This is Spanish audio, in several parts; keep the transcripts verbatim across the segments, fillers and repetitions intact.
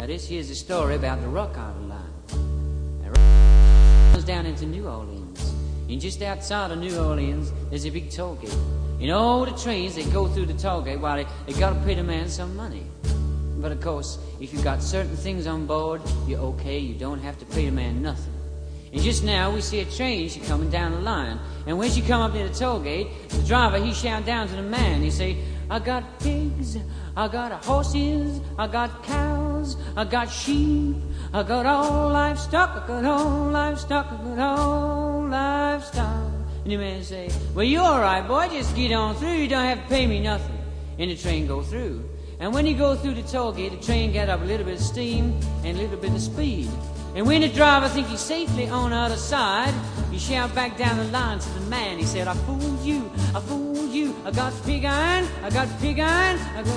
Now this here's a story about the Rock Island Line. Now, Rock goes down into New Orleans. And just outside of New Orleans, there's a big toll gate. And all the trains, they go through the toll gate while they, they gotta pay the man some money. But of course, if you got certain things on board, you're okay, you don't have to pay the man nothing. And just now, we see a train, she coming down the line. And when she come up near the toll gate, the driver, he shout down to the man, he say, I got pigs, I got horses, I got cows, I got sheep, I got all livestock, I got all livestock, I got all livestock. And the man say, well, you all right, boy, just get on through, you don't have to pay me nothing. And the train go through. And when you go through the toll gate, the train get up a little bit of steam and a little bit of speed. And when the driver think he's safely on the other side, he shout back down the line to the man. He said, I fooled you, I fooled you. I got pig iron, I got pig iron, I got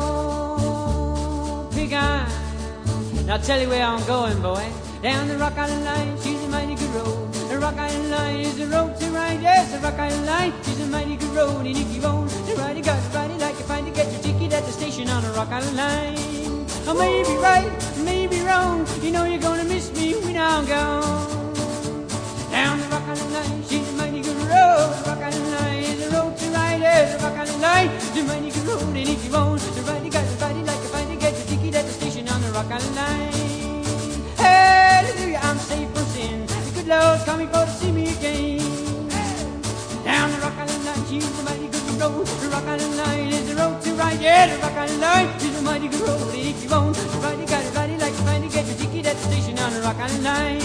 old pig iron. Now I'll tell you where I'm going, boy. Down the Rock Island Line, she's a mighty good road. The Rock Island Line is the road to ride. Yes, the Rock Island Line, she's a mighty good road. And if you own the ride, you got to ride it like you find to get your ticket at the station on the Rock Island Line. I may be right, may be wrong. You know you're gonna miss me when I'm gone. Down the Rock Island Line, she's a mighty good road. The Rock Island Line is the road to ride. Yes, the Rock Island Line is a mighty good road. And if you want to ride, you got to ride it like you find to get your ticket at the station on the Rock Island Line. Hallelujah, I'm safe from sin. The good Lord's coming for to see me again. Down the Rock Island Line, she's a mighty good road. The Rock Island Line is the road to ride. Yeah, the Rock Island Line is a mighty good road. And if you want to ride, you got to ride it like you find to get your ticket at the station on the Rock Island Line.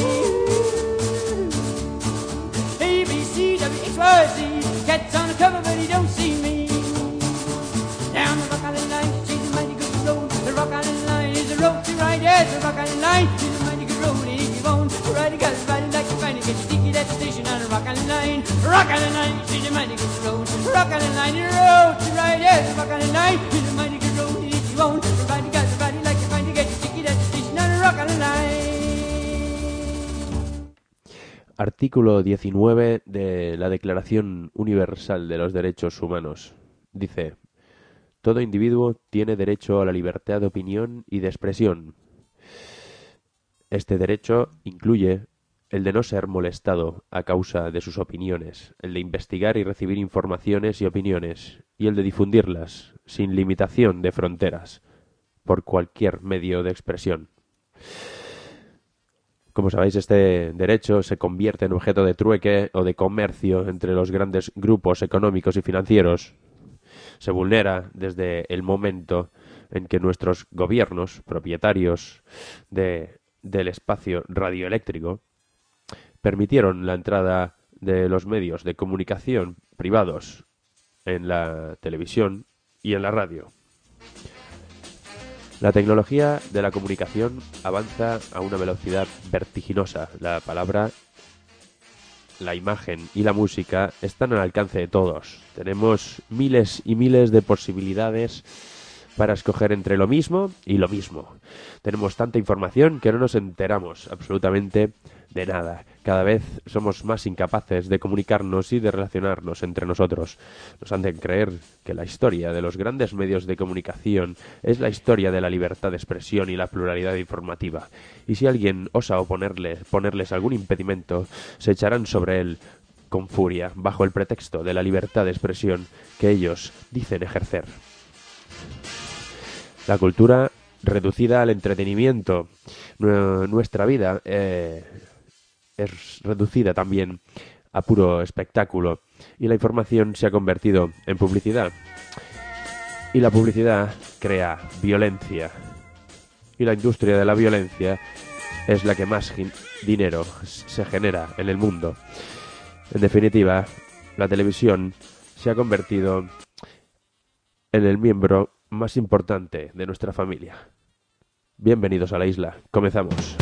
A, B, C, W, X, Y, Z. Cat's on the cover, but he don't see me. Down the Rock Island Line, she's a mighty good road. The Rock Island Line is the road to ride. Yes, the Rock Island Line is a mighty good road. And if you want to ride, you got to ride it like you find to get your ticket at the station on the Rock Island Line. Rock Island Line, she's a mighty good road. Rock Island Line, the road to ride. Yes, the Rock Island Line is a mighty good road. And if you want to ride, you got to ride it like you find to get your ticket at the station on the Rock Island Line. Artículo diecinueve de la Declaración Universal de los Derechos Humanos. Dice: todo individuo tiene derecho a la libertad de opinión y de expresión. Este derecho incluye el de no ser molestado a causa de sus opiniones, el de investigar y recibir informaciones y opiniones, y el de difundirlas, sin limitación de fronteras, por cualquier medio de expresión. Como sabéis, este derecho se convierte en objeto de trueque o de comercio entre los grandes grupos económicos y financieros. Se vulnera desde el momento en que nuestros gobiernos, propietarios de, del espacio radioeléctrico, permitieron la entrada de los medios de comunicación privados en la televisión y en la radio. La tecnología de la comunicación avanza a una velocidad vertiginosa. La palabra, la imagen y la música están al alcance de todos. Tenemos miles y miles de posibilidades para escoger entre lo mismo y lo mismo. Tenemos tanta información que no nos enteramos absolutamente de nada. Cada vez somos más incapaces de comunicarnos y de relacionarnos entre nosotros. Nos han de creer que la historia de los grandes medios de comunicación es la historia de la libertad de expresión y la pluralidad informativa. Y si alguien osa oponerle, ponerles algún impedimento, se echarán sobre él con furia, bajo el pretexto de la libertad de expresión que ellos dicen ejercer. La cultura reducida al entretenimiento. Nuestra vida eh, es reducida también a puro espectáculo y la información se ha convertido en publicidad. Y la publicidad crea violencia. Y la industria de la violencia es la que más dinero se genera en el mundo. En definitiva, la televisión se ha convertido en el miembro más importante de nuestra familia. Bienvenidos a la isla. Comenzamos.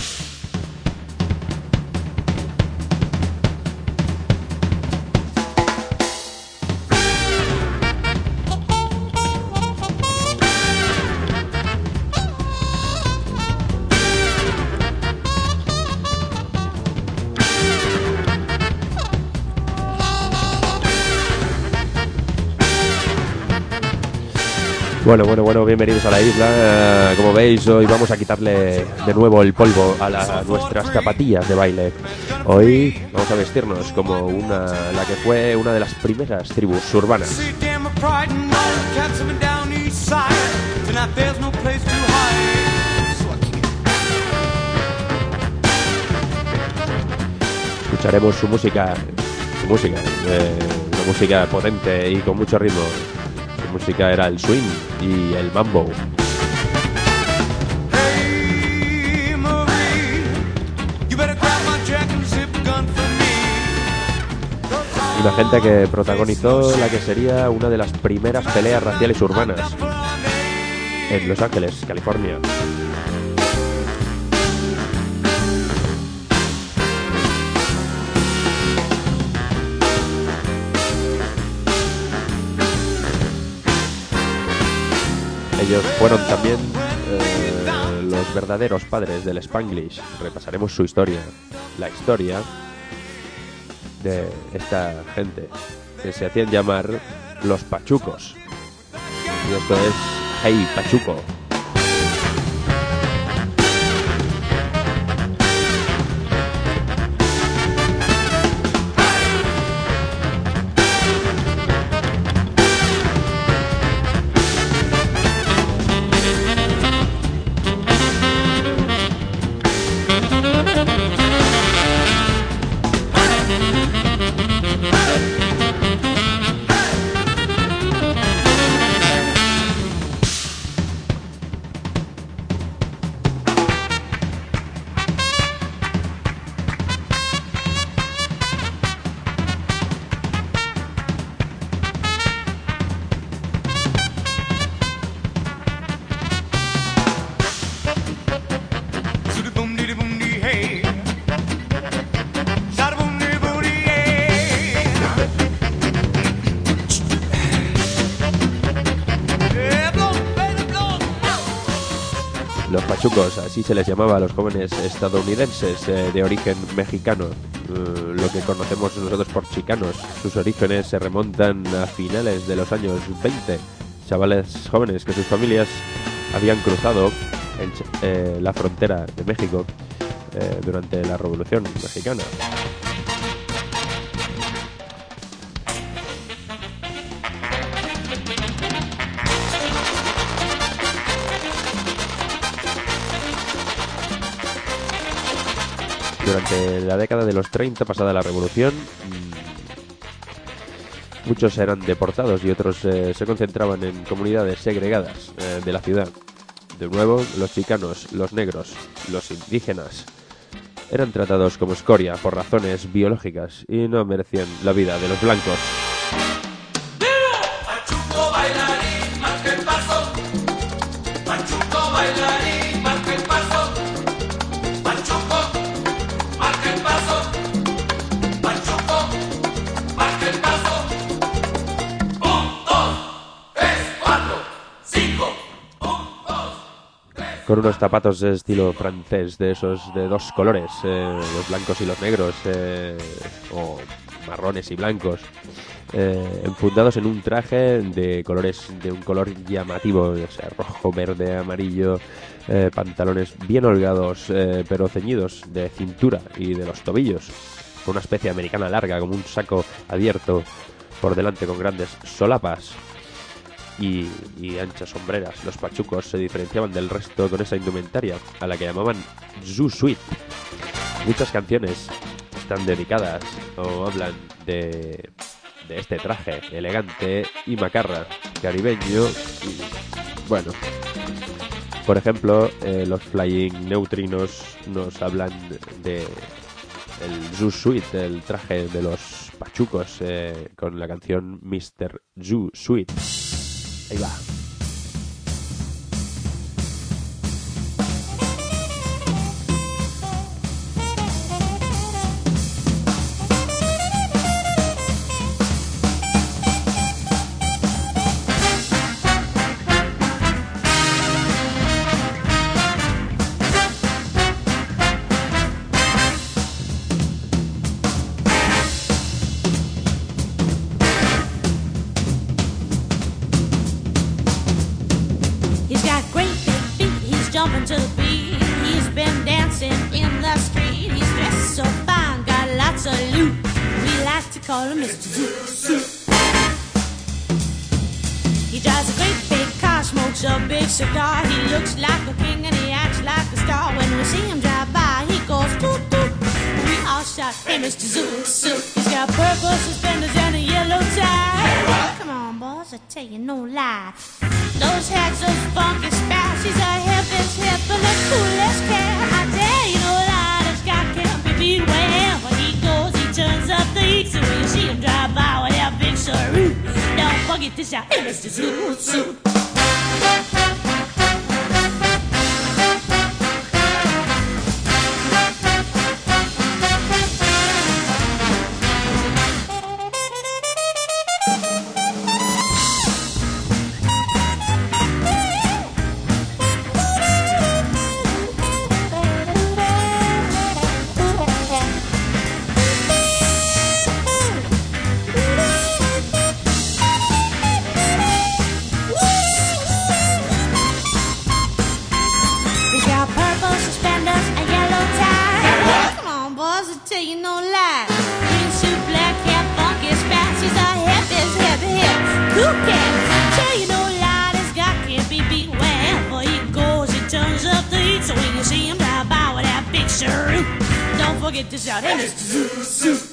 Bueno, bueno, bueno, bienvenidos a la isla. Como veis, hoy vamos a quitarle de nuevo el polvo a, la, a nuestras zapatillas de baile. Hoy vamos a vestirnos como una, la que fue una de las primeras tribus urbanas. Escucharemos su música, su música, eh, una música potente y con mucho ritmo. Su música era el swing y el mambo. Una gente que protagonizó la que sería una de las primeras peleas raciales urbanas en Los Ángeles, California. Ellos fueron también eh, los verdaderos padres del Spanglish. Repasaremos su historia, la historia de esta gente que se hacían llamar los pachucos. Y esto es Hey Pachuco. Pachucos, así se les llamaba a los jóvenes estadounidenses eh, de origen mexicano, eh, lo que conocemos nosotros por chicanos. Sus orígenes se remontan a finales de los años veinte, chavales jóvenes que sus familias habían cruzado el, eh, la frontera de México eh, durante la Revolución Mexicana. Durante la década de los treinta, pasada la Revolución, muchos eran deportados y otros eh, se concentraban en comunidades segregadas eh, de la ciudad. De nuevo, los chicanos, los negros, los indígenas eran tratados como escoria por razones biológicas y no merecían la vida de los blancos. Pachuco bailarín, marca el paso. Pachuco bailarín, marca el paso. Pachuco. Con unos zapatos de estilo francés, de esos de dos colores, eh, los blancos y los negros, eh, o marrones y blancos, eh, enfundados en un traje de colores, de un color llamativo, o sea, rojo, verde, amarillo, eh, pantalones bien holgados, eh, pero ceñidos de cintura y de los tobillos, con una especie americana larga, como un saco abierto por delante con grandes solapas. Y, y anchas sombreras. Los pachucos se diferenciaban del resto con esa indumentaria a la que llamaban Zoo Suite. Muchas canciones están dedicadas o hablan de, de este traje elegante y macarra, caribeño y, bueno, por ejemplo, eh, los Flying Neutrinos nos hablan de el Zoo Suite, el traje de los pachucos, eh, con la canción mister Zoo Suite. Ahí va. got great big feet, he's jumping to the beat. He's been dancing in the street. He's dressed so fine, got lots of loot. We like to call him Mister Zoot Suit. He drives a great big car, smokes a big cigar. He looks like a king and he acts like a star. When we see him drive by, he goes toot toot. We all shout, hey Mister Zoot Suit. He's got purple suspenders and a yellow tie. Come on, boys, I tell you no lie. Those hats, those funky spats. He's a hippest hip and the coolest cat. I tell you no lie, this guy can't be beat. Wherever he goes, he turns up the heat. So when you see him drive by with that big Cheroot, don't forget to shout, hey Mister Zoot Suit. Don't forget to shout, hey Mister Zoot Suit.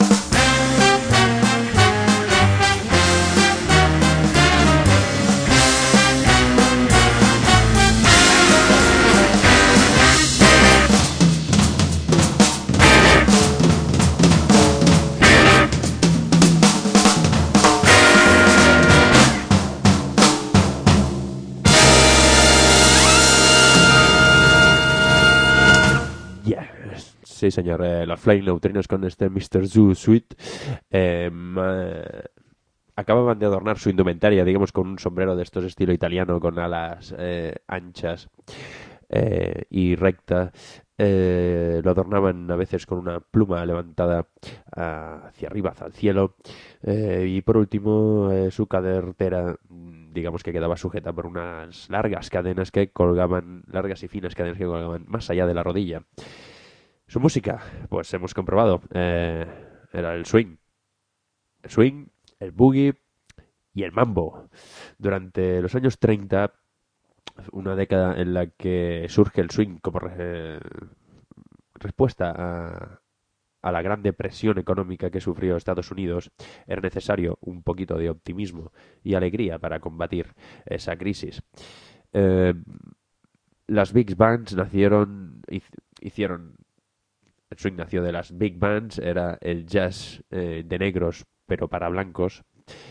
Sí, señor. Eh, los Flying Neutrinos con este Mister Zoot Suit eh, eh, acababan de adornar su indumentaria, digamos, con un sombrero de estos estilo italiano, con alas eh, anchas eh, y recta. Eh, lo adornaban a veces con una pluma levantada uh, hacia arriba, hacia el cielo. Eh, y por último, eh, su cartera, digamos que quedaba sujeta por unas largas cadenas que colgaban, largas y finas cadenas que colgaban más allá de la rodilla. Su música, pues hemos comprobado, eh, era el swing. El swing, el boogie y el mambo. Durante los años treinta, una década en la que surge el swing como re- respuesta a, a la gran depresión económica que sufrió Estados Unidos, era necesario un poquito de optimismo y alegría para combatir esa crisis. Eh, las big bands nacieron, hicieron... El swing nació de las big bands, era el jazz eh, de negros, pero para blancos.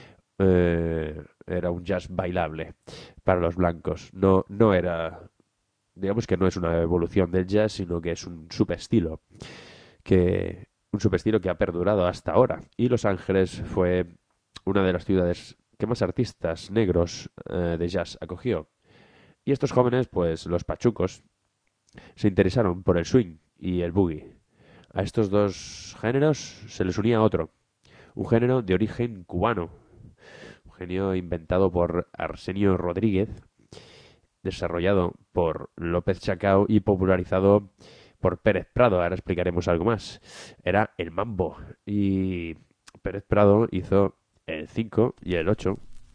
Eh, era un jazz bailable para los blancos. No, no era, digamos que no es una evolución del jazz, sino que es un subestilo, que, un subestilo que ha perdurado hasta ahora. Y Los Ángeles fue una de las ciudades que más artistas negros eh, de jazz acogió. Y estos jóvenes, pues los pachucos, se interesaron por el swing y el boogie. A estos dos géneros se les unía otro, un género de origen cubano, un género inventado por Arsenio Rodríguez, desarrollado por López Chacao y popularizado por Pérez Prado. Ahora explicaremos algo más. Era el mambo y Pérez Prado hizo el cinco y el ocho.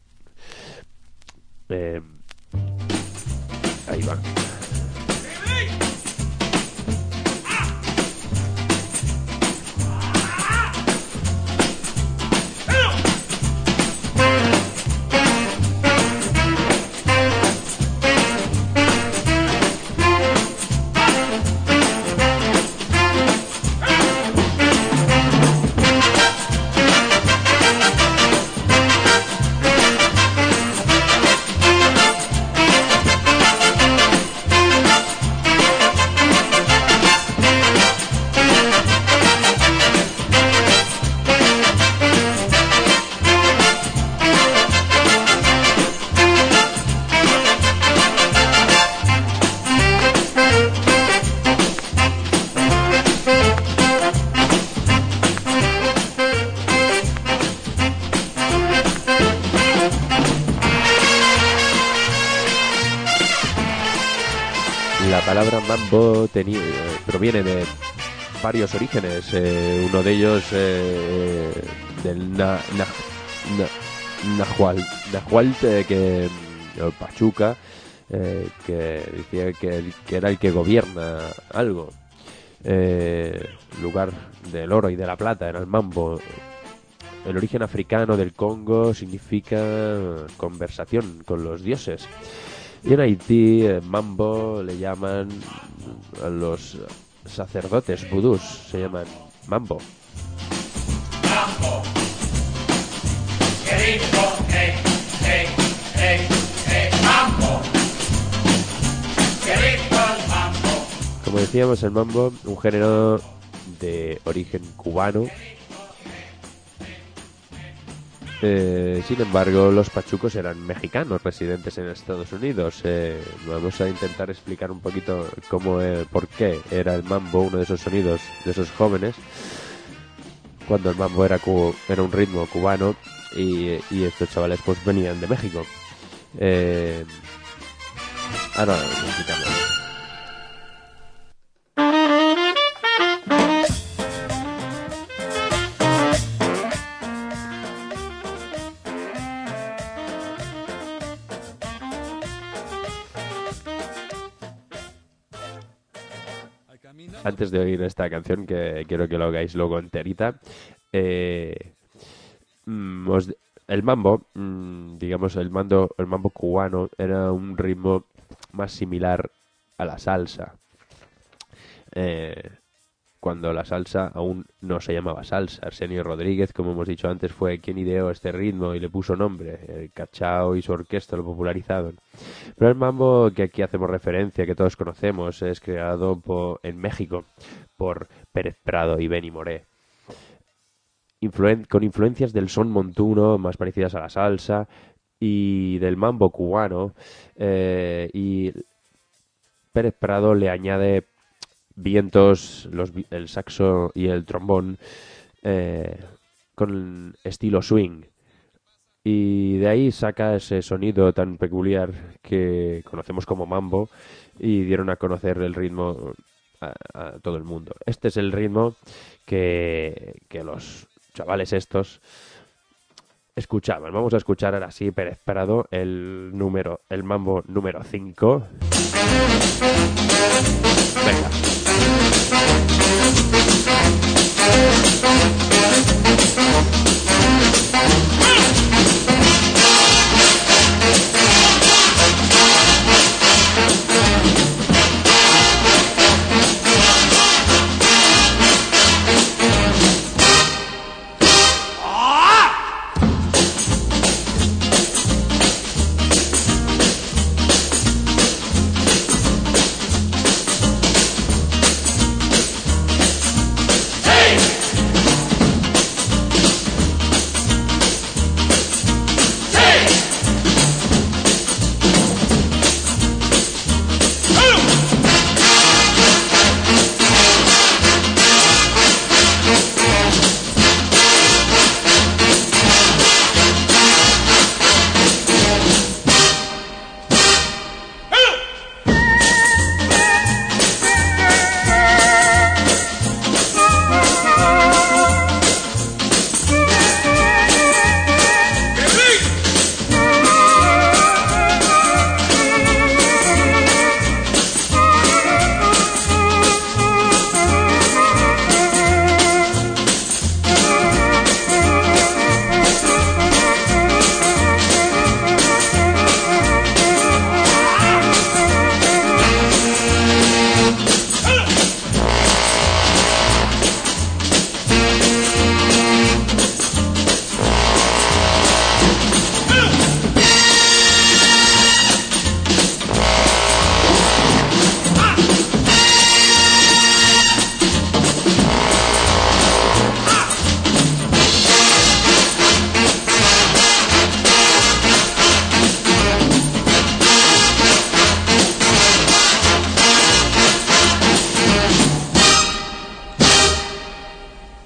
Eh, ahí va. la palabra mambo tenía, proviene de varios orígenes. Eh, uno de ellos eh, del na, na, na, nahual, nahual eh, que el Pachuca, eh, que decía que, que era el que gobierna algo. Eh, lugar del oro y de la plata era el mambo. El origen africano del Congo significa conversación con los dioses. Y en Haití, eh, mambo le llaman a los sacerdotes vudús, se llaman mambo. Mambo. Qué rico, eh, eh, eh, eh, mambo. Qué rico el mambo. Como decíamos, el mambo, un género de origen cubano. Eh, sin embargo, los pachucos eran mexicanos residentes en Estados Unidos. Eh, vamos a intentar explicar un poquito cómo, eh, por qué era el mambo uno de esos sonidos de esos jóvenes, cuando el mambo era, cu era un ritmo cubano y, y estos chavales pues venían de México. Eh, ahora lo explicamos. Antes de oír esta canción, que quiero que lo hagáis luego enterita, eh, mm, os, el mambo, mm, digamos, el, mando, el mambo cubano era un ritmo más similar a la salsa. Eh, cuando la salsa aún no se llamaba salsa. Arsenio Rodríguez, como hemos dicho antes, fue quien ideó este ritmo y le puso nombre. El Cachao y su orquesta lo popularizaron. Pero el mambo que aquí hacemos referencia, que todos conocemos, es creado por, en México por Pérez Prado y Benny Moré. Influen- con influencias del son montuno, más parecidas a la salsa, y del mambo cubano. Eh, y Pérez Prado le añade vientos, los, el saxo y el trombón eh, con estilo swing. Y de ahí saca ese sonido tan peculiar que conocemos como mambo y dieron a conocer el ritmo a, a todo el mundo. Este es el ritmo que, que los chavales estos escuchaban. Vamos a escuchar ahora sí Pérez Prado, el número, el mambo número cinco. Venga.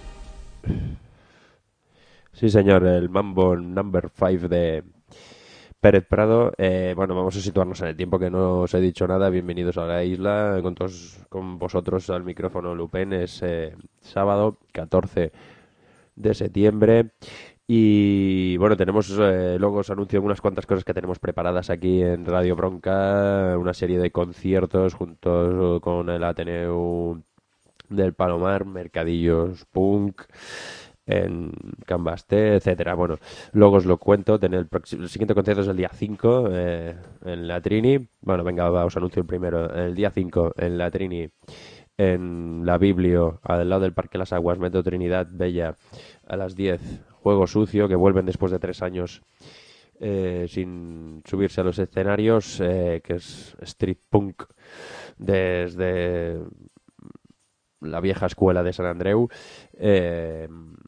Sí, señor, el Mambo Number cinco de Pérez Prado. Eh, bueno, vamos a situarnos en el tiempo, que no os he dicho nada. Bienvenidos a la isla, con todos, con vosotros al micrófono Lupen. Es eh, sábado catorce de septiembre. Y bueno, tenemos, eh, luego os anuncio unas cuantas cosas que tenemos preparadas aquí en Radio Bronca, una serie de conciertos juntos con el Ateneu del Palomar, mercadillos punk en Cambasté, etcétera. Bueno, luego os lo cuento. El, próximo, el siguiente concierto es el día cinco eh, en la Trini. Bueno, venga, va, os anuncio el primero. El día cinco en la Trini, en la Biblio, al lado del Parque Las Aguas, Metro Trinidad Bella, a las diez. Juego Sucio, que vuelven después de tres años eh, sin subirse a los escenarios, eh, que es street punk desde la vieja escuela de San Andreu, eh,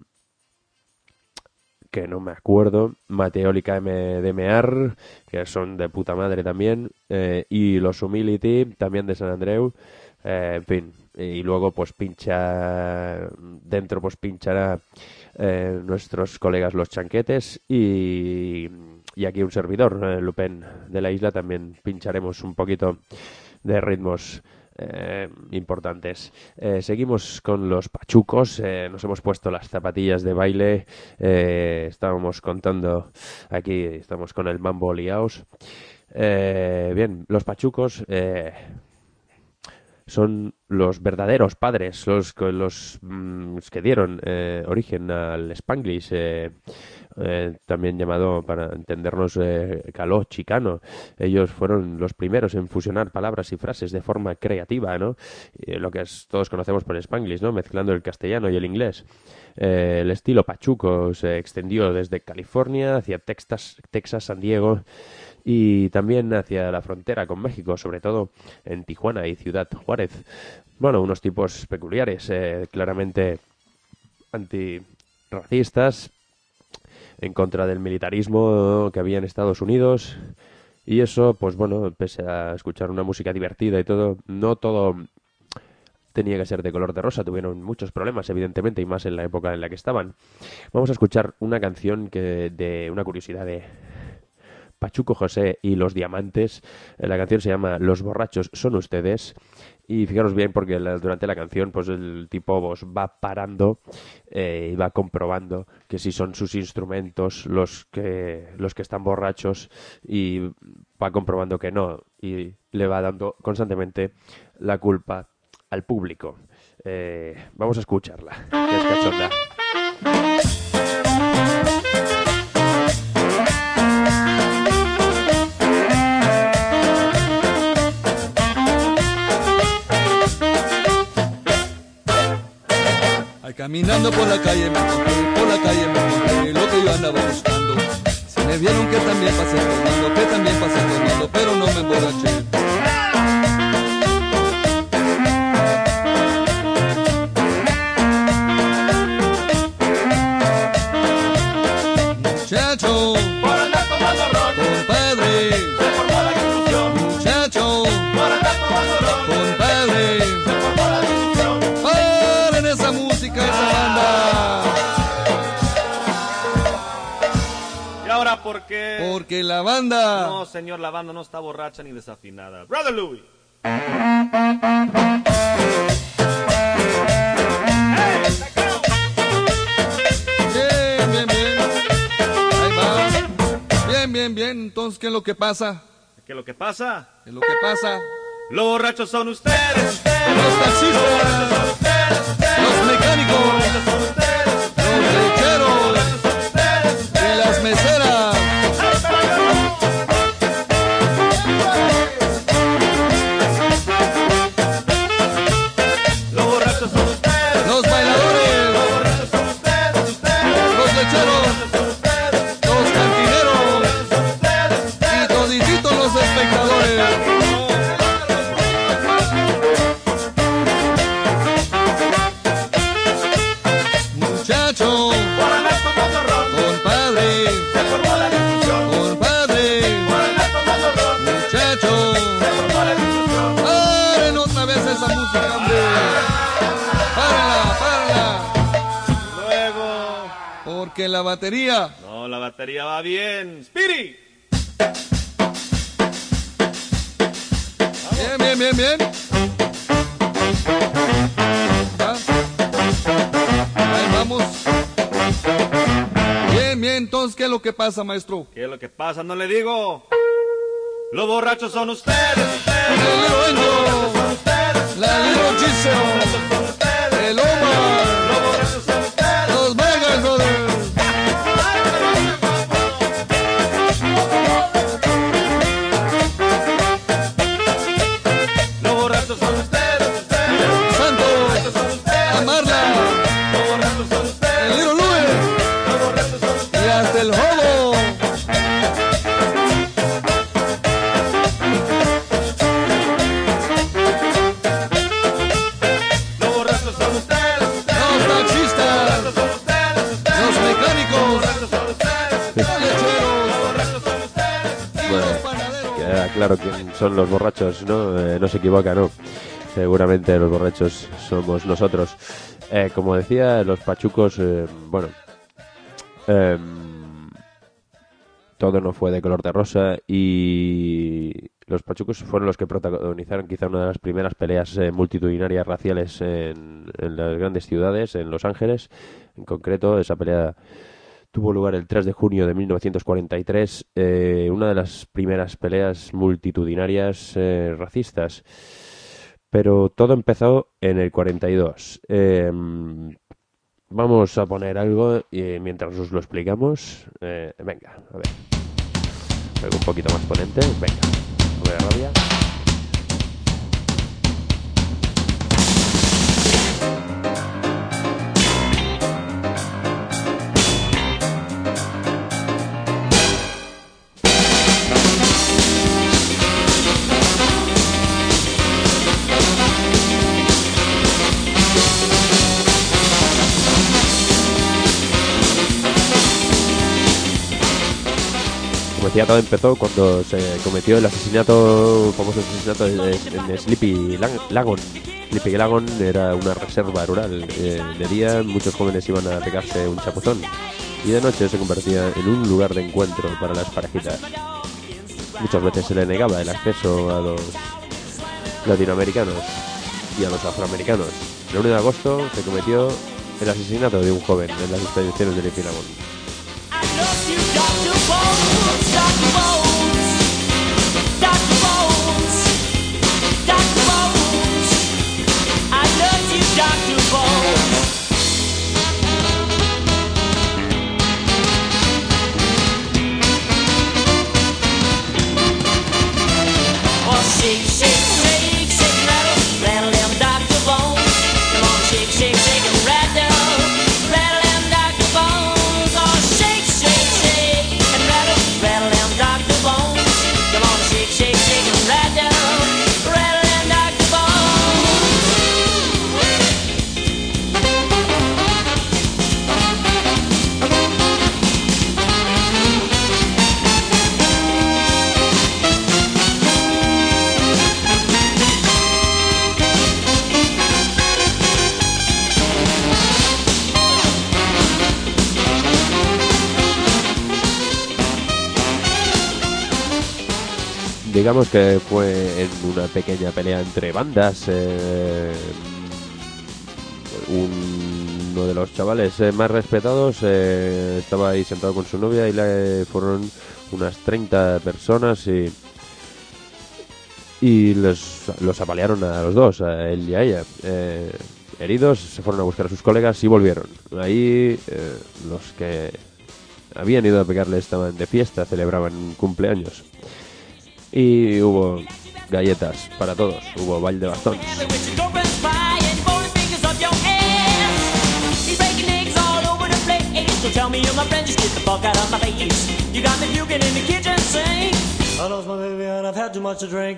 que no me acuerdo, Mateólica M D M A R, que son de puta madre también, eh, y los Humility, también de San Andreu, eh, en fin, y luego pues pincha, dentro pues pinchará eh, nuestros colegas los Chanquetes, y, y aquí un servidor, eh, Lupen de la isla, también pincharemos un poquito de ritmos Eh, importantes. Eh, seguimos con los pachucos. Eh, nos hemos puesto las zapatillas de baile. Eh, estábamos contando aquí, estamos con el mambo liaos. Eh, bien, los pachucos eh, son los verdaderos padres, los, los, mm, los que dieron eh, origen al Spanglish, eh, eh, también llamado, para entendernos, eh, caló chicano. Ellos fueron los primeros en fusionar palabras y frases de forma creativa, ¿no? Eh, lo que es, todos conocemos por Spanglish, ¿no? Mezclando el castellano y el inglés. Eh, el estilo pachuco se extendió desde California hacia Texas, Texas, San Diego, y también hacia la frontera con México, sobre todo en Tijuana y Ciudad Juárez. Bueno, unos tipos peculiares, eh, claramente antirracistas, en contra del militarismo que había en Estados Unidos. Y eso, pues bueno, pese a escuchar una música divertida y todo, no todo tenía que ser de color de rosa. Tuvieron muchos problemas, evidentemente, y más en la época en la que estaban. Vamos a escuchar una canción que de una curiosidad de Pachuco José y los Diamantes. La canción se llama Los borrachos son ustedes. Y fijaros bien, porque la, durante la canción pues el tipo vos va parando eh, y va comprobando que si son sus instrumentos los que los que están borrachos, y va comprobando que no, y le va dando constantemente la culpa al público. Eh, vamos a escucharla, que es cachonda. Caminando por la calle me encontré, por la calle me encontré lo que yo andaba buscando. Se me vieron que también pasé tomando, que también pasé tomando, pero no me emborraché. Muchacho, Por andar tomando ron, compadre, se formó la discusión. muchacho, Por andar tomando ron, compadre, se formó la discusión. paren esa música, esa banda. ¿Y ahora por qué? Porque la banda... No, señor, la banda no está borracha ni desafinada. Brother Louie. Bien, bien, bien. Ahí va. Bien, bien, bien. Entonces, ¿qué es lo que pasa? ¿Qué es lo que pasa? ¿Qué es lo que pasa? Los borrachos son ustedes, ustedes. Los taxistas, los mecánicos, los lecheros y las meseras. Los borrachos son ustedes. Los bailadores, Los borrachos son ustedes, ustedes. los lecheros, Son ustedes, los cantineros son ustedes, ustedes. y todititos los espectadores. Muchacho, Por andar tomando ron, compadre, se formó la discusión. compadre, Por andar tomando ron, muchacho. se formó la discusión. ¡Paren otra vez esa música, hombre! ¡Párala, párala! Luego. Porque la batería... No, la batería va bien. Speedy. Bien, bien, bien, bien. Ya. Ahí vamos. Bien, bien, entonces, ¿qué es lo que pasa, maestro? ¿Qué es lo que pasa? No le digo. Los borrachos son ustedes, ustedes. El Little Angel, Son ustedes. la Little Giselle, Son ustedes. el Omar, Los borrachos son ustedes. los Vegas Brothers. Los borrachos son ustedes, ustedes. Santos, Son ustedes. Amarla, Los borrachos son el ustedes. Little Louis Los borrachos son ustedes. y hasta el Jodo. Los borrachos son ustedes, ustedes. Los taxistas, Los ustedes, ustedes. los mecánicos, Borrachos son ustedes. los lecheros Borrachos son ustedes. y Bueno, los panaderos. queda claro quién son los borrachos, ¿no? Eh, no se equivoca, ¿no? Seguramente los borrachos somos nosotros. Eh, como decía, los pachucos, eh, bueno, em, todo no fue de color de rosa y los pachucos fueron los que protagonizaron quizá una de las primeras peleas eh, multitudinarias raciales en, en las grandes ciudades, en Los Ángeles. En concreto, esa pelea tuvo lugar el tres de junio de mil novecientos cuarenta y tres, eh, una de las primeras peleas multitudinarias eh, racistas. Pero todo empezó en el cuarenta y dos. Eh, vamos a poner algo y mientras os lo explicamos. Eh, venga, a ver. Algo un poquito más potente. Venga, a ver, rabia. Como decía, todo empezó cuando se cometió el asesinato, el famoso asesinato de- en Sleepy Lag- Lagoon. Sleepy Lagoon era una reserva rural. Eh, de día muchos jóvenes iban a pegarse un chapuzón y de noche se convertía en un lugar de encuentro para las parejitas. Muchas veces se le negaba el acceso a los latinoamericanos y a los afroamericanos. El uno de agosto se cometió el asesinato de un joven en las expediciones de Sleepy Lagoon. I love you, Doctor Bones, Doctor Bones, Doctor Bones, Doctor Bones. I love you, Doctor Bones. Oh, shake, shake, shake, shake, rattle, rattle them, Doctor Bones. Come on, shake, shake, shake and rattle, rattle them, Doctor Bones. Oh, shake, shake, shake and rattle, rattle them, Doctor Bones. Come on, shake, shake, shake and rattle, rattle them, Doctor Bones. Digamos que fue en una pequeña pelea entre bandas. eh, uno de los chavales eh, más respetados eh, estaba ahí sentado con su novia y le fueron unas treinta personas y y los, los apalearon a los dos, a él y a ella. Eh, heridos, se fueron a buscar a sus colegas y volvieron. Ahí eh, los que habían ido a pegarle estaban de fiesta, celebraban un cumpleaños. Y hubo galletas para todos, hubo baile de bastón. With your girlfriend's pie and your bowling fingers up your ass. He's breaking eggs all over the place. So tell me you're my friend, just get the fuck out of my face. You got me puking in the kitchen sink. I lost my baby and I've had too much to drink.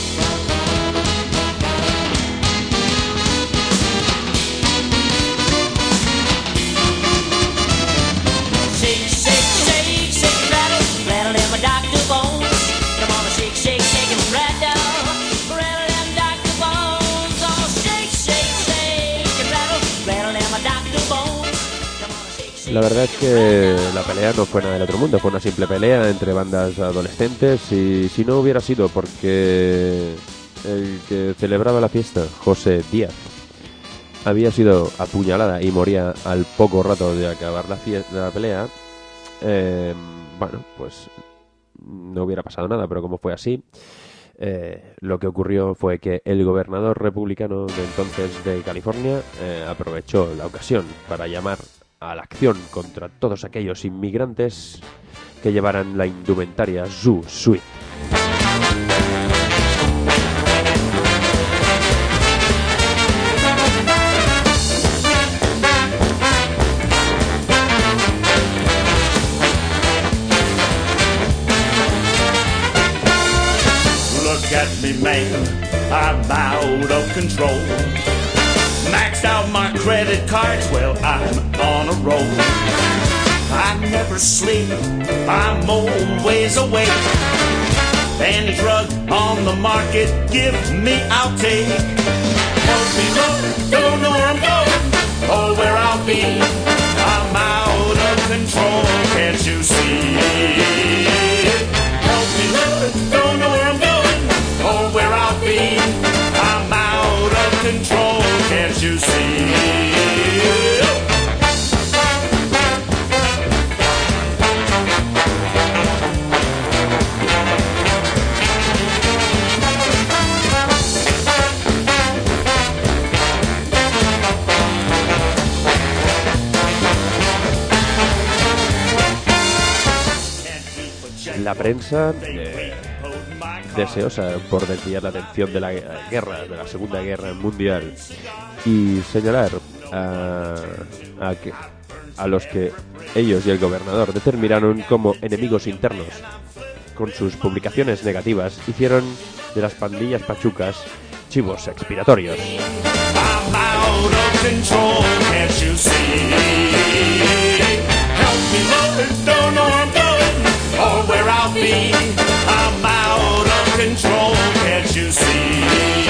Shake, shake, shake, shake and rattle, rattle them my Doctor Bones. Come on, shake, shake, shake and rattle, rattle them Doctor Bones. Oh, shake, shake, shake and rattle, rattle them my Doctor Bones. Come on, shake, shake. La verdad es que la pelea no fue nada del otro mundo, fue una simple pelea entre bandas adolescentes y si no hubiera sido porque el que celebraba la fiesta, José Díaz, había sido apuñalada y moría al poco rato de acabar la, fie- la pelea, eh, bueno, pues no hubiera pasado nada, pero como fue así, eh, lo que ocurrió fue que el gobernador republicano de entonces de California eh, aprovechó la ocasión para llamar a la acción contra todos aquellos inmigrantes que llevaran la indumentaria Zoo Suite. Look at me, man, I'm out of control. Maxed out my credit cards, well, I'm on a roll. I never sleep, I'm always awake. Any drug on the market, give me, I'll take. Help me look, don't know where I'm going, or where I'll be. I'm out of control, can't you see? Help me look, don't know where I'm going, or where I'll be. I'm out of control, can't you see? La prensa, eh, deseosa por desviar la atención de la guerra, de la Segunda Guerra Mundial, y señalar a, a, que, a los que ellos y el gobernador determinaron como enemigos internos. Con sus publicaciones negativas, hicieron de las pandillas pachucas chivos expiatorios. I'm out of control, can't you see? Help me, Lord, don't know where I'm going or where I'll be. I'm out of control, can't you see?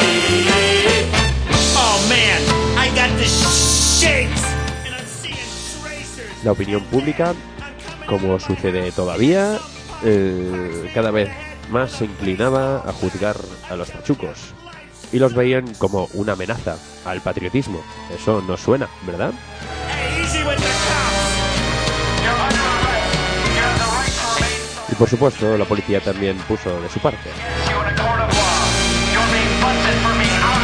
Oh man, I got the shakes and I'm seeing tracers. La opinión pública, como sucede todavía, eh, cada vez más se inclinaba a juzgar a los pachucos y los veían como una amenaza al patriotismo. Eso no suena, ¿verdad? Hey, easy with the cops. You're under arrest. You have the right to remain silent. Y por supuesto, la policía también puso de su parte. You in a court of law. You're being busted for being out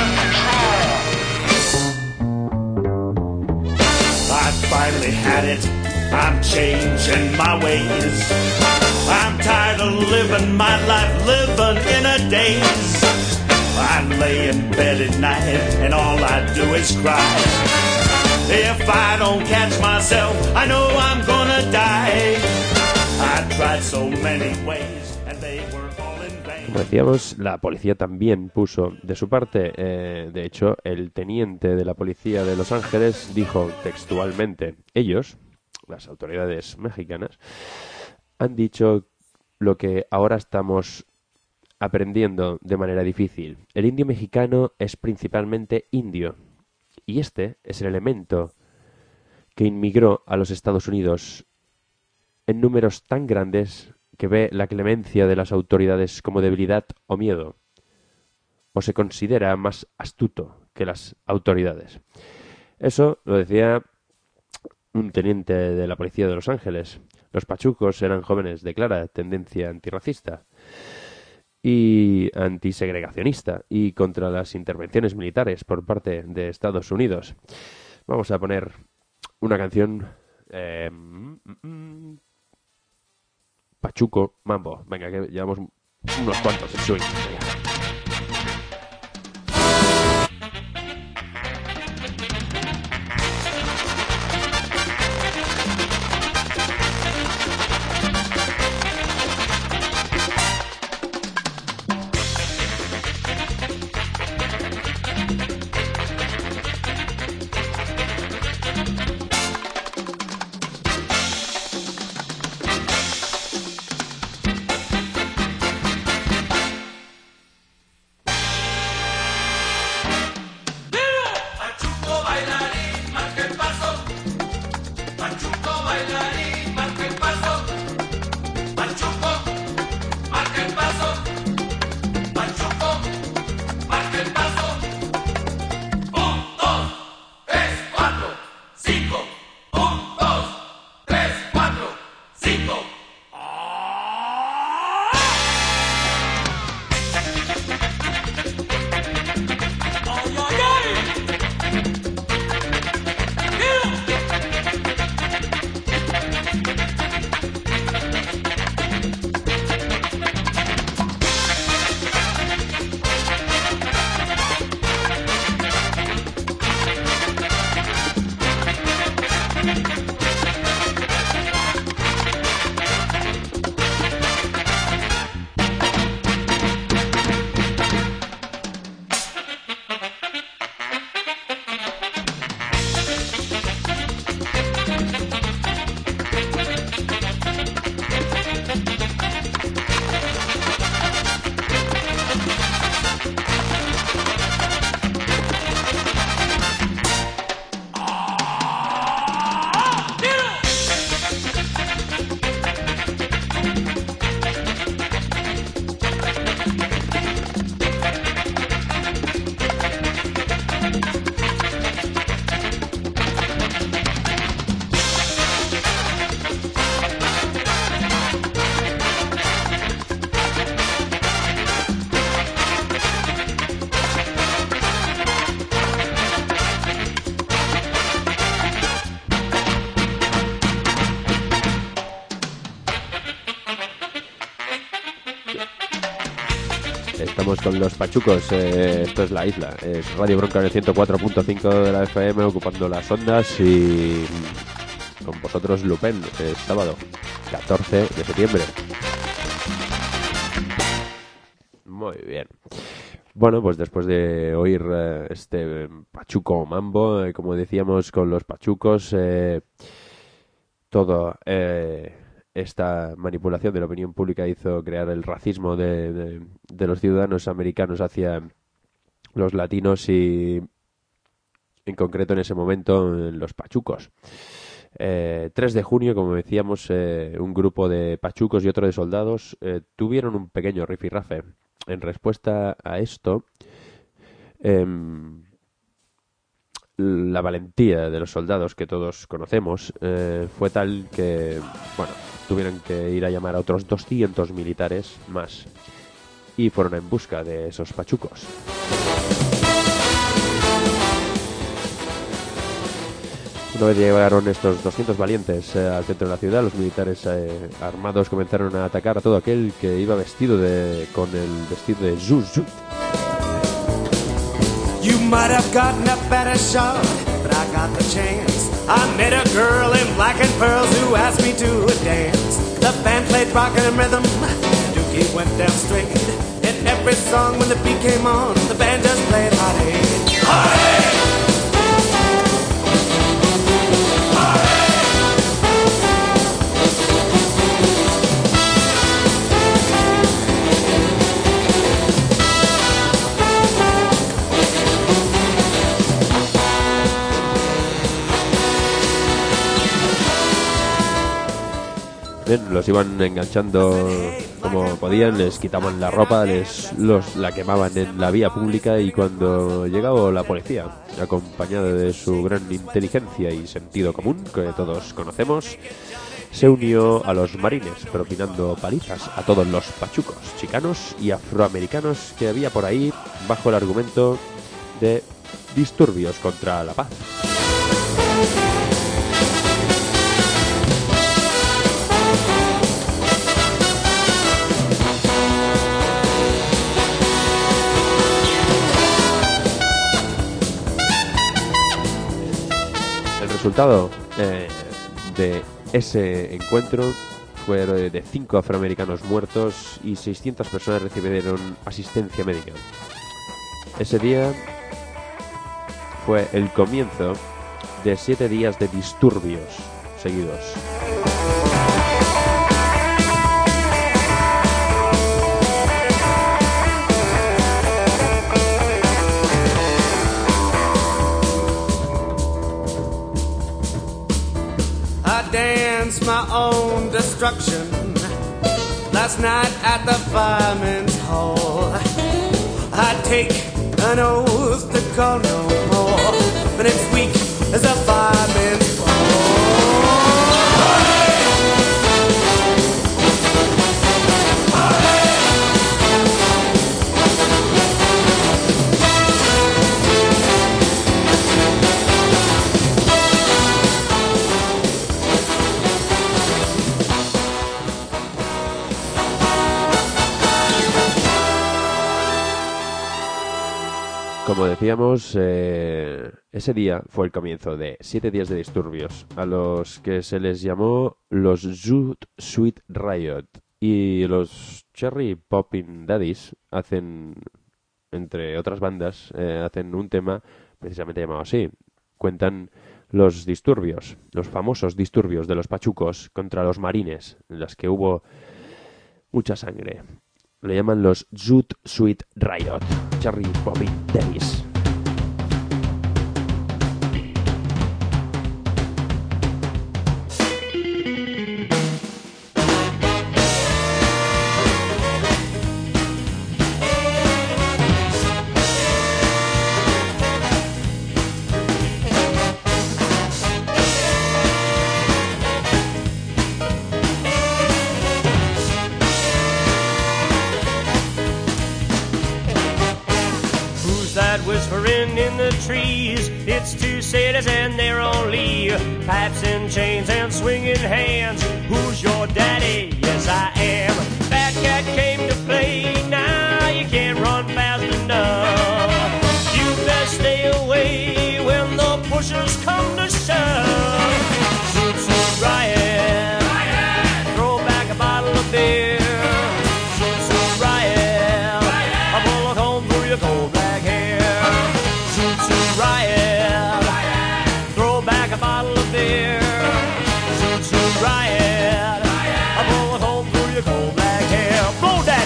of control. I finally had it. I'm changing my ways. I'm tired of living my life, living in a daze. I lay in bed at night and all I do is cry. If I don't catch myself, I know I'm gonna die. I tried so many ways and they were all in vain. Como decíamos, la policía también puso de su parte. Eh, de hecho, el teniente de la policía de Los Ángeles dijo textualmente: ellos, las autoridades mexicanas, han dicho lo que ahora estamos aprendiendo de manera difícil. El indio mexicano es principalmente indio, y este es el elemento que inmigró a los Estados Unidos en números tan grandes que ve la clemencia de las autoridades como debilidad o miedo, o se considera más astuto que las autoridades. Eso lo decía un teniente de la policía de Los Ángeles. Los pachucos eran jóvenes de clara tendencia antirracista y antisegregacionista y contra las intervenciones militares por parte de Estados Unidos. Vamos a poner una canción eh, mm, mm, Pachuco Mambo. Venga, que llevamos unos cuantos en swing. Venga. Estamos con los Pachucos, eh, esto es La Isla, es Radio Bronca en el ciento cuatro punto cinco de la F M, ocupando las ondas, y con vosotros Lupén, es sábado catorce de septiembre. Muy bien. Bueno, pues después de oír eh, este Pachuco Mambo, eh, como decíamos con los Pachucos, eh, todo... Eh, esta manipulación de la opinión pública hizo crear el racismo de, de, de los ciudadanos americanos hacia los latinos y, en concreto, en ese momento, los pachucos. Eh, tres de junio, como decíamos, eh, un grupo de pachucos y otro de soldados eh, tuvieron un pequeño rifirrafe. En respuesta a esto, eh, la valentía de los soldados que todos conocemos eh, fue tal que, bueno, tuvieron que ir a llamar a otros doscientos militares más y fueron en busca de esos pachucos. Una vez llegaron estos doscientos valientes eh, al centro de la ciudad, los militares eh, armados comenzaron a atacar a todo aquel que iba vestido de con el vestido de Zuzut. You might have gotten a better shot, but I got the chance. I met a girl in black and pearls who asked me to a dance. The band played rock and rhythm, Dookie went down straight. In every song when the beat came on, the band just played Hot eight. Hot eight! Bien, los iban enganchando como podían, les quitaban la ropa, les los la quemaban en la vía pública, y cuando llegó la policía, acompañada de su gran inteligencia y sentido común que todos conocemos, se unió a los marines, propinando palizas a todos los pachucos, chicanos y afroamericanos que había por ahí, bajo el argumento de disturbios contra la paz. El resultado eh, de ese encuentro fue de cinco afroamericanos muertos y seiscientas personas recibieron asistencia médica. Ese día fue el comienzo de siete días de disturbios seguidos. Dance my own destruction last night at the fireman's hall. I take an oath to call no more, but it's weak as a fireman's Como decíamos, eh, ese día fue el comienzo de siete días de disturbios, a los que se les llamó los Zoot Suit Riot. Y los Cherry Poppin' Daddies hacen, entre otras bandas, eh, hacen un tema precisamente llamado así. Cuentan los disturbios, los famosos disturbios de los pachucos contra los marines, en las que hubo mucha sangre. Le llaman los Zoot Suit Riot, Cherry Poppin' Daddies. whispering in the trees. It's two sailors and they're on leave. Pipes and chains and swinging hands. Who's your daddy? Yes, I am. Fat cat came to play. Now you can't run fast enough. You best stay away when the pushers come to shove. Zoot zoot riot. Riot. Throw back a bottle of beer. Zoot zoot riot. Riot. A bullet home through your cold black hair. Zoot zoot riot. Riot. Throw back a bottle of beer. Zoot zoot riot. Riot. A bullet home through your cold black hair. Blow daddy.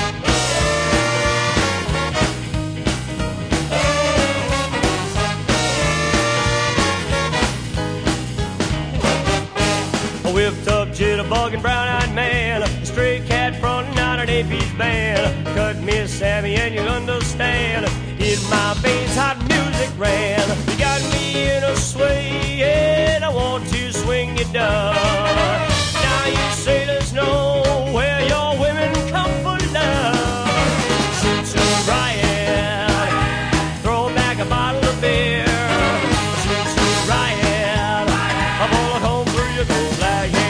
Whipped up jitterbug and brown-eyed man, a stray cat frontin' out an A P's band. Cut Miss Sammy and you'll understand. In my veins hot music ran. You got me in a sway and I want to swing you down. Now you sailors know where your women come for love. Zoot zoot riot. Throw back a bottle of beer. Zoot zoot riot. A bullet home through your cold black hair.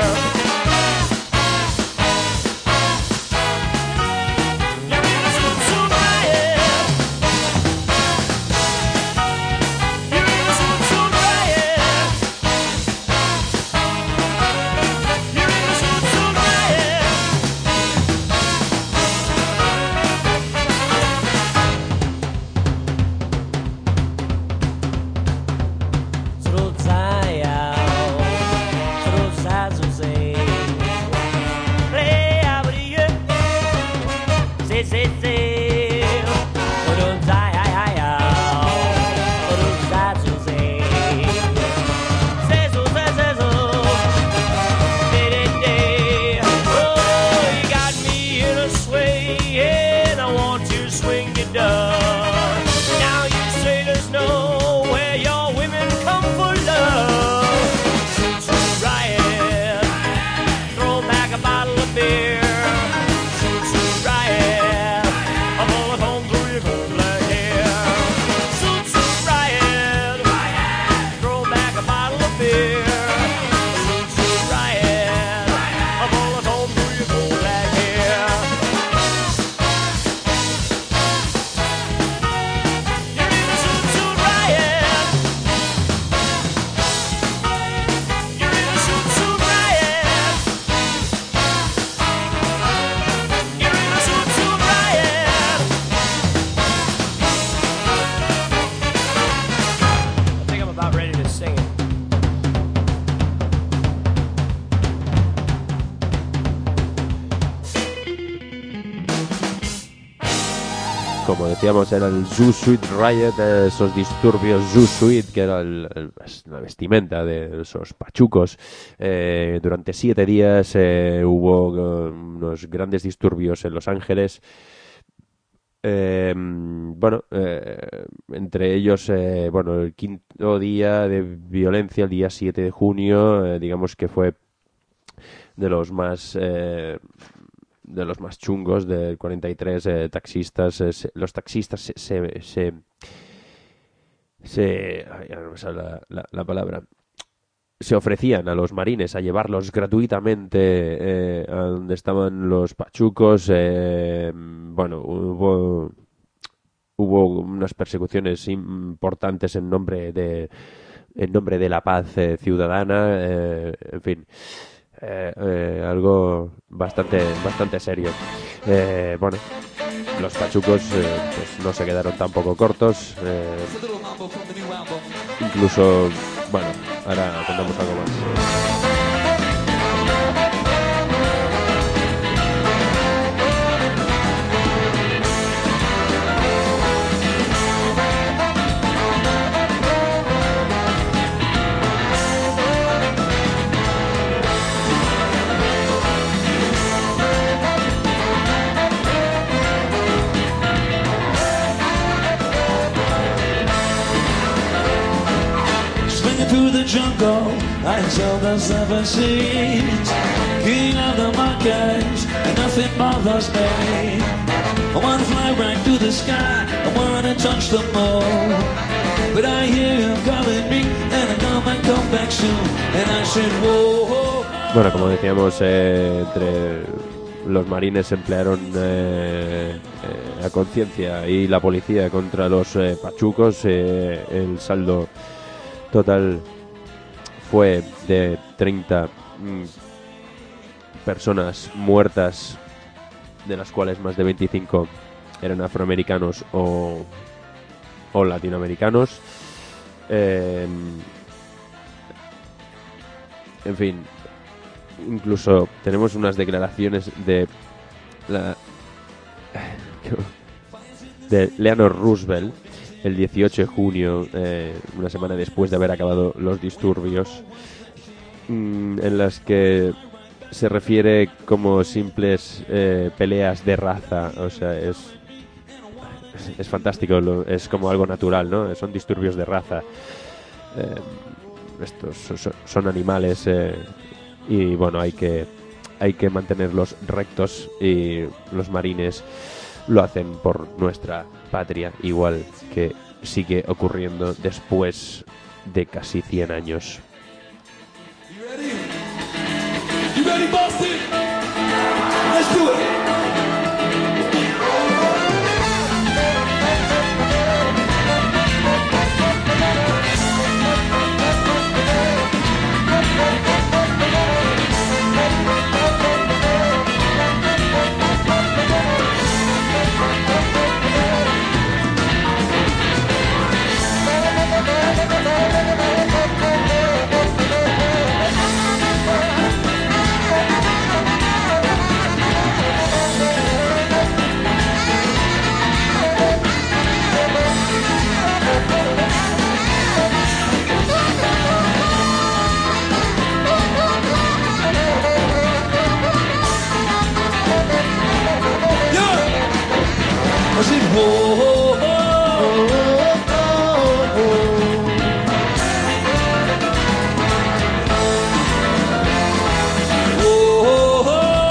You're in a zoot zoot riot. You're in a zoot zoot riot. You're in a zoot zoot riot. Now you sailors know where your women come for love. Zoot zoot riot. Throw back a bottle of beer. Zoot zoot riot. A bullet home through your cold black hair. Zoot zoot riot. Throw back a bottle of beer. Zoot zoot riot. A bullet home through your cold black hair. You're in a zoot zoot riot. You're in a zoot zoot riot. You're in a zoot zoot riot. I think I'm about ready to sing it. Como decíamos, era el Zoo Suite Riot, eh, esos disturbios Zoo Suite, que era el- el- la vestimenta de esos pachucos. Eh, durante siete días eh, hubo eh, unos grandes disturbios en Los Ángeles. Eh, bueno, eh, entre ellos, eh, bueno, el quinto día de violencia, el día siete de junio, eh, digamos que fue de los más eh, de los más chungos del cuarenta y tres. Eh, taxistas, eh, se- los taxistas se se, se, se- ay, ya no me sale la, la- la palabra, se ofrecían a los marines a llevarlos gratuitamente eh, a donde estaban los pachucos. Eh, bueno, hubo hubo unas persecuciones importantes en nombre de en nombre de la paz eh, ciudadana, eh, en fin, eh, eh, algo bastante bastante serio. Eh, bueno, los pachucos eh, pues no se quedaron tampoco cortos. eh, incluso, bueno, ahora contamos algo más. Swinging through the jungle, I saw the seven seas. King of the monkeys, and nothing bothers me. I wanna fly right through the sky, I wanna wanna touch them all. But I hear him calling me, and I know I come back soon. And I said, whoa, whoa. Bueno, como decíamos, eh, entre los marines emplearon eh, eh, a conciencia y la policía contra los eh, pachucos. Eh, el saldo total fue de treinta mm, personas muertas, de las cuales más de veinticinco eran afroamericanos o, o latinoamericanos. Eh, en fin, incluso tenemos unas declaraciones de la de Eleanor Roosevelt el dieciocho de junio, eh, una semana después de haber acabado los disturbios, mmm, en las que se refiere como simples eh, peleas de raza. O sea, es es, es fantástico, lo, es como algo natural, ¿no? Son disturbios de raza. Eh, estos son, son animales eh, y bueno, hay que hay que mantenerlos rectos, y los marines lo hacen por nuestra patria, igual que sigue ocurriendo después de casi cien años. You ready, Boston? Let's do it. I said, whoa, whoa, whoa, whoa, whoa. Whoa,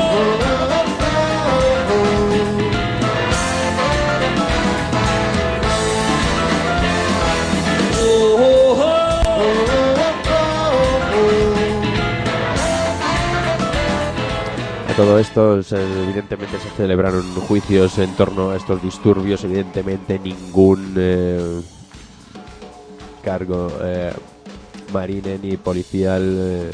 A todo esto, se, evidentemente se celebraron juicios en torno a estos disturbios. Evidentemente ningún eh, cargo eh, marine ni policial eh,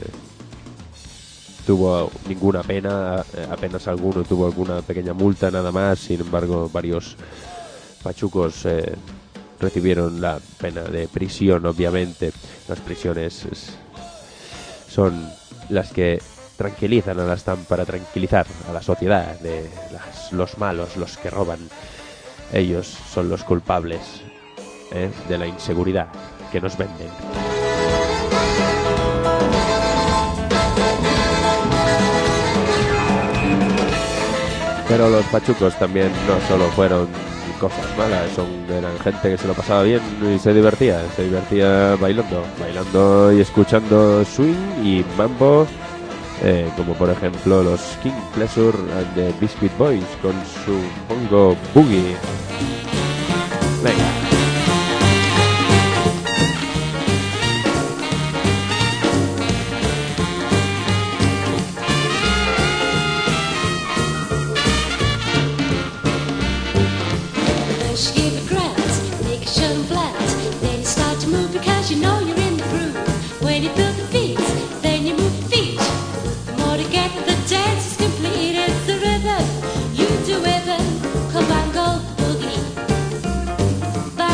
tuvo ninguna pena, eh, apenas alguno tuvo alguna pequeña multa, nada más. Sin embargo, varios pachucos eh, recibieron la pena de prisión. Obviamente las prisiones es, son las que tranquilizan a las TAM para tranquilizar a la sociedad de las, los malos, los que roban. Ellos son los culpables ¿eh? de la inseguridad que nos venden. Pero los pachucos también no solo fueron cosas malas, son, eran gente que se lo pasaba bien y se divertía, se divertía bailando, bailando y escuchando swing y mambo. Eh, como por ejemplo los King Pleasure and the Biscuit Boys con su Bongo Boogie. Venga. Bye.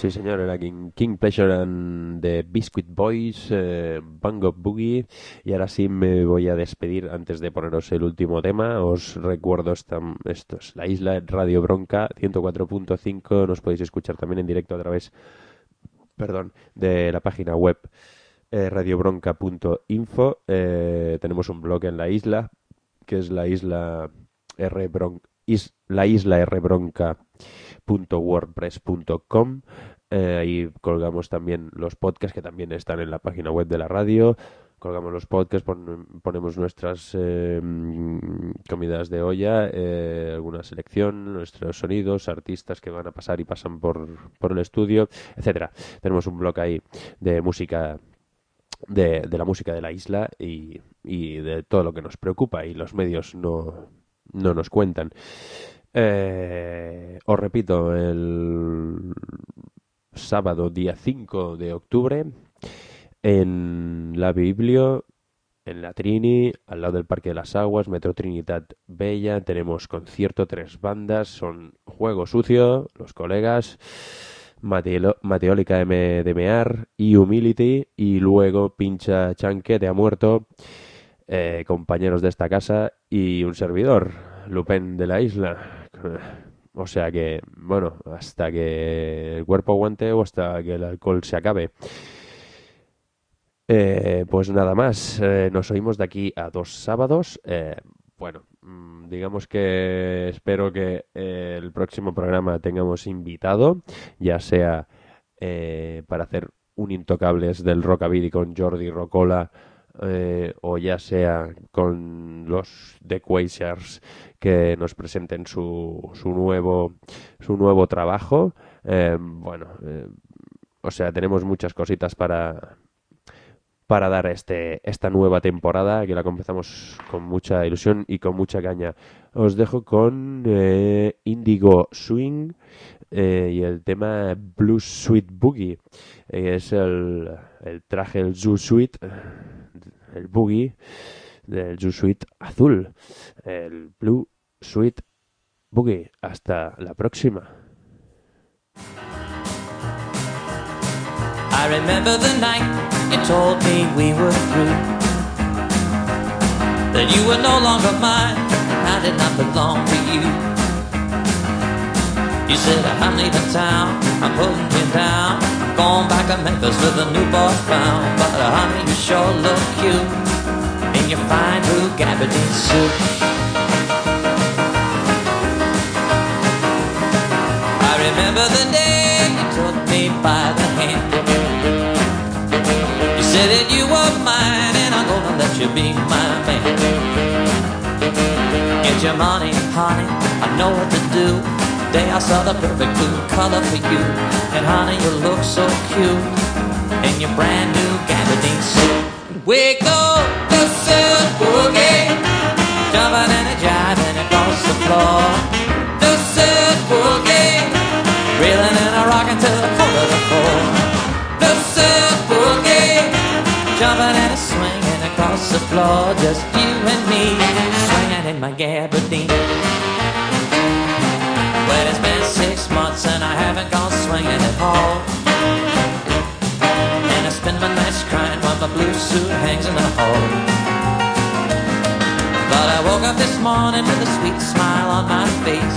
Sí, señor, era King, King Pleasure and the Biscuit Boys, eh, Bang of Boogie. Y ahora sí me voy a despedir antes de poneros el último tema. Os recuerdo esta, esto es La Isla Radio Bronca ciento cuatro punto cinco. Nos podéis escuchar también en directo a través, perdón, de la página web eh, radiobronca punto info. Eh, tenemos un blog en la isla, que es la isla R Bronca, is, la isla R Bronca punto wordpress punto com. Eh, ahí colgamos también los podcasts que también están en la página web de la radio. Colgamos los podcasts, pon, ponemos nuestras eh, comidas de olla, eh, alguna selección, nuestros sonidos, artistas que van a pasar y pasan por, por el estudio, etcétera. Tenemos un blog ahí de música, de, de la música de la isla y, y de todo lo que nos preocupa y los medios no, no nos cuentan. Eh, os repito, el sábado día cinco de octubre en la Biblio, en la Trini, al lado del Parque de las Aguas, Metro Trinidad Bella, tenemos concierto, tres bandas, son Juego Sucio, los colegas, Mateo, Mateólica M de Mear y Humility, y luego Pincha Chanque de Ha Muerto, eh, compañeros de esta casa y un servidor, Lupén de la Isla. O sea que, bueno, hasta que el cuerpo aguante o hasta que el alcohol se acabe. Eh, pues nada más, eh, nos oímos de aquí a dos sábados. Eh, bueno, mmm, digamos que espero que eh, el próximo programa tengamos invitado, ya sea eh, para hacer un Intocables del Rockabilly con Jordi Rocola, eh, o ya sea con los The Quasars que nos presenten su, su nuevo su nuevo trabajo. Eh, bueno, eh, o sea, tenemos muchas cositas para para dar este esta nueva temporada, que la comenzamos con mucha ilusión y con mucha caña. Os dejo con eh, Indigo Swing eh, y el tema Blue Sweet Boogie. Eh, es el, el traje, el Zoo Suite, el boogie del Zoo Suite azul, el Blue Sweet Boogie. Hasta la próxima. I remember the night you told me we were through, that you were no longer mine, I did not belong to you. You said I'm leaving town, I'm putting you down, I'm going back to Memphis with a new boy found. But honey, you sure look cute in your fine blue gabardine suit. I remember the day you took me by the hand. You said that you were mine and I'm gonna let you be my man. Get your money, honey, I know what to do. Day I saw the perfect blue color for you. And honey, you look so cute in your brand new gabardine suit. We go to Silk Boogie, jumping and a jiving across the floor. To Silk Boogie, reeling and a rocking till the quarter to four. To Silk Boogie, jumping and a swinging across the floor. Just you and me, swinging in my gabardine. Well, it's been six months and I haven't gone swinging at all. And I spend my nights crying while my blue suit hangs in the hall. But I woke up this morning with a sweet smile on my face.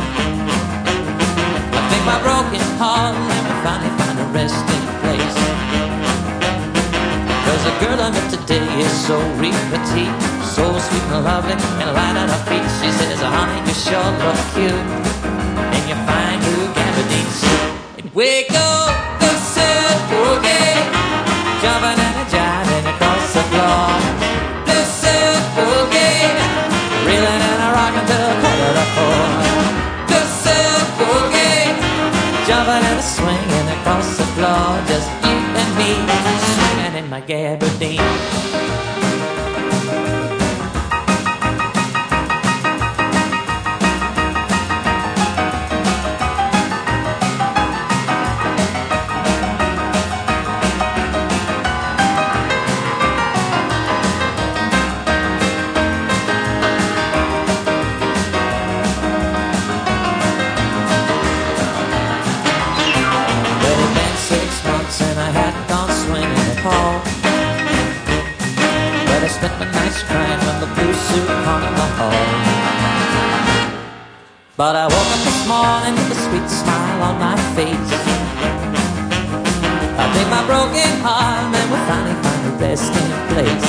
I think my broken heart will never finally find a resting place. Cause the girl I met today is so real petite, so sweet and lovely and light on her feet. She says, honey, you sure look cute in your fine blue gabardine suit. And we go to Silk Boogie, jumping and a jiving across the floor. To Silk Boogie, reeling and a rocking till a quarter to four. To Silk Boogie, jumping and a swinging across the floor. Just you and me, swinging in my gabardine. spent my nights crying when the blues suit hung in the hall. But I woke up this morning with a sweet smile on my face. I think my broken heart man will finally find a resting place.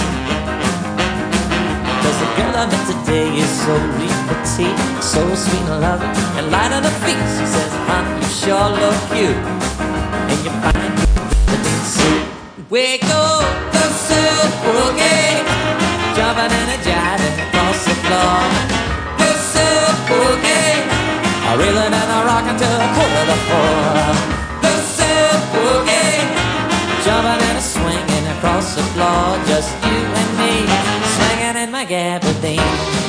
Cause the girl I met today is so petite, so sweet and loving, and light on her feet. She says, honey, you sure look cute, and you find the suit. We go the silk boogie, jumping and a jiving across the floor. The silk boogie, a reeling and a rocking till a quarter to four. The silk boogie, jumping and a swinging across the floor. Just you and me, swinging in my gabardine.